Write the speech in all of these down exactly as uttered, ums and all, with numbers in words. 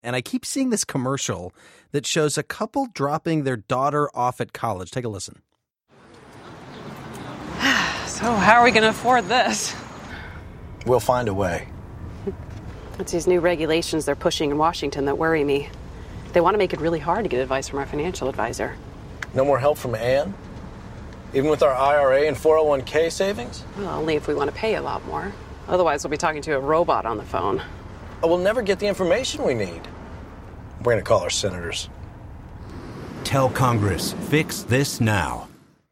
And I keep seeing this commercial that shows a couple dropping their daughter off at college. Take a listen. So how are we going to afford this? We'll find a way. It's these new regulations they're pushing in Washington that worry me. They want to make it really hard to get advice from our financial advisor. No more help from Ann? Even with our I R A and four oh one k savings? Well, only if we want to pay a lot more. Otherwise, we'll be talking to a robot on the phone. Oh, we'll never get the information we need. We're going to call our senators. Tell Congress, fix this now.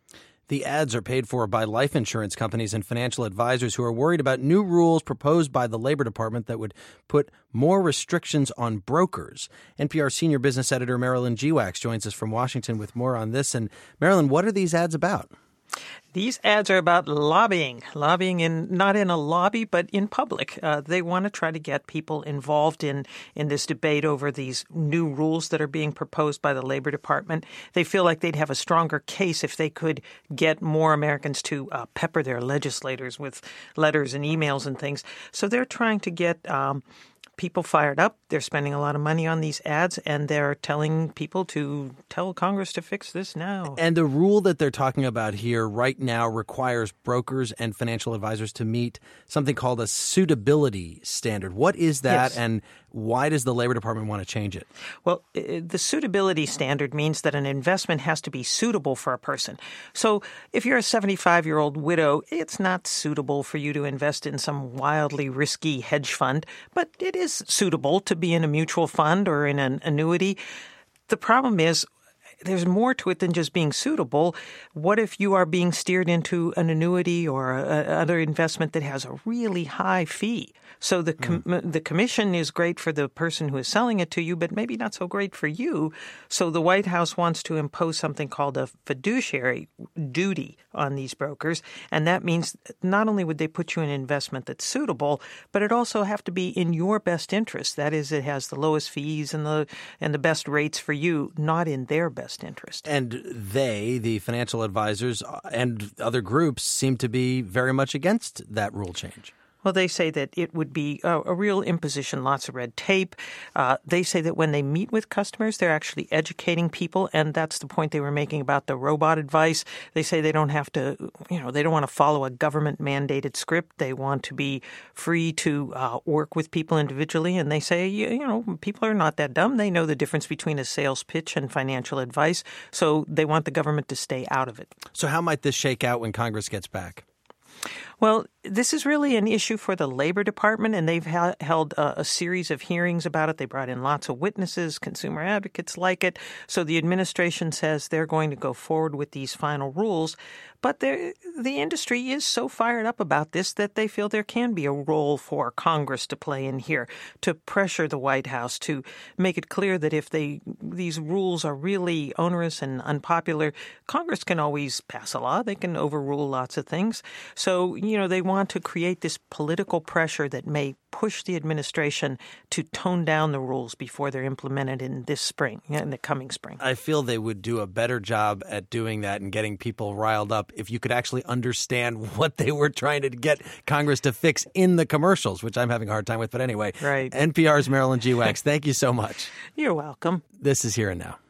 The ads are paid for by life insurance companies and financial advisors who are worried about new rules proposed by the Labor Department that would put more restrictions on brokers. N P R senior business editor Marilyn Geewax joins us from Washington with more on this. And Marilyn, what are these ads about? These ads are about lobbying, lobbying in not in a lobby, but in public. Uh, they want to try to get people involved in, in this debate over these new rules that are being proposed by the Labor Department. They feel like they'd have a stronger case if they could get more Americans to uh, pepper their legislators with letters and emails and things. So they're trying to get um, people fired up. They're spending a lot of money on these ads, and they're telling people to tell Congress to fix this now. And the rule that they're talking about here right now requires brokers and financial advisors to meet something called a suitability standard. What is that, Yes. and why does the Labor Department want to change it? Well, the suitability standard means that an investment has to be suitable for a person. So if you're a seventy-five-year-old widow, it's not suitable for you to invest in some wildly risky hedge fund, but it is suitable to be in a mutual fund or in an annuity. The problem is there's more to it than just being suitable. What if you are being steered into an annuity or a, a other investment that has a really high fee? So the com- mm. the commission is great for the person who is selling it to you, but maybe not so great for you. So the White House wants to impose something called a fiduciary duty on these brokers. And that means not only would they put you in an investment that's suitable, but it also have to be in your best interest. That is, it has the lowest fees and the and the best rates for you, not in their best interest. And they, the financial advisors and other groups, seem to be very much against that rule change. Well, they say that it would be a, a real imposition, lots of red tape. Uh, they say that when they meet with customers, they're actually educating people, and that's the point they were making about the robot advice. They say they don't have to, you know, they don't want to follow a government-mandated script. They want to be free to uh, work with people individually, and they say, you, you know, people are not that dumb. They know the difference between a sales pitch and financial advice, so they want the government to stay out of it. So how might this shake out when Congress gets back? Well, this is really an issue for the Labor Department, and they've ha- held a, a series of hearings about it. They brought in lots of witnesses. Consumer advocates like it. So the administration says they're going to go forward with these final rules. But the industry is so fired up about this that they feel there can be a role for Congress to play in here to pressure the White House to make it clear that if they these rules are really onerous and unpopular, Congress can always pass a law. They can overrule lots of things. So, you know, they want to create this political pressure that may push the administration to tone down the rules before they're implemented in this spring, in the coming spring. I feel they would do a better job at doing that and getting people riled up if you could actually understand what they were trying to get Congress to fix in the commercials, which I'm having a hard time with. But anyway, right. N P R's Marilyn Geewax, thank you so much. You're welcome. This is Here and Now.